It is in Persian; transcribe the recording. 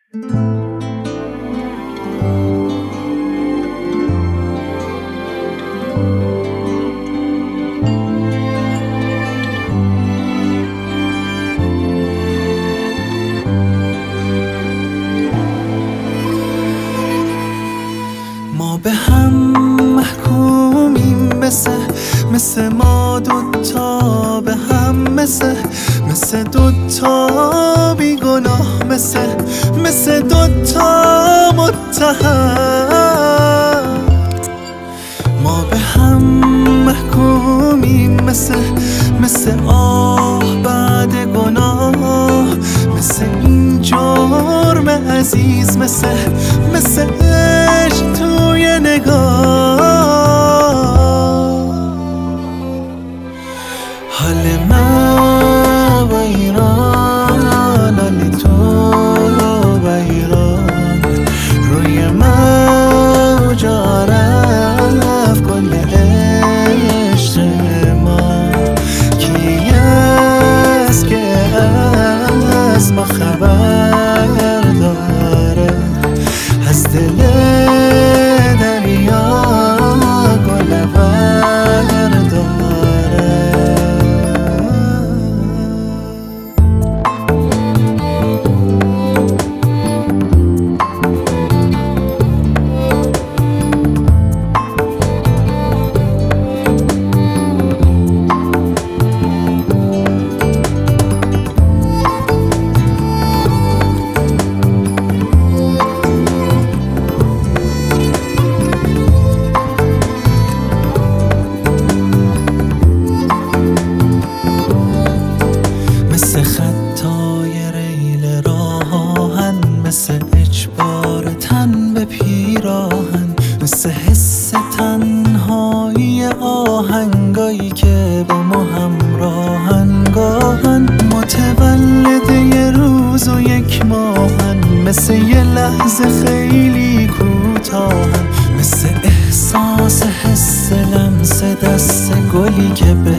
ما به هم محکومیم مثل ما دوتا به هم مثل دوتا بیگناه مثل دوتا متهم. ما به هم محکومیم مثل آه بعد گناه، مثل این جرم عزیز، مثل عشق توی نگاه. حال من و ایران، حال تو و ایران، روی موجا رفت کل عشق ما. کی است که از ما خبر داره، از دل دریا گل برداره. مثل خطای ریل راهن، مثل اجبار تن به پیراهن، مثل حس تنهایی آهنگایی که با ما همراهن. گاهن متولد یه روز و یک ماهن، مثل یه لحظه خیلی کوتاهن، مثل احساس حس لمس دست گلی که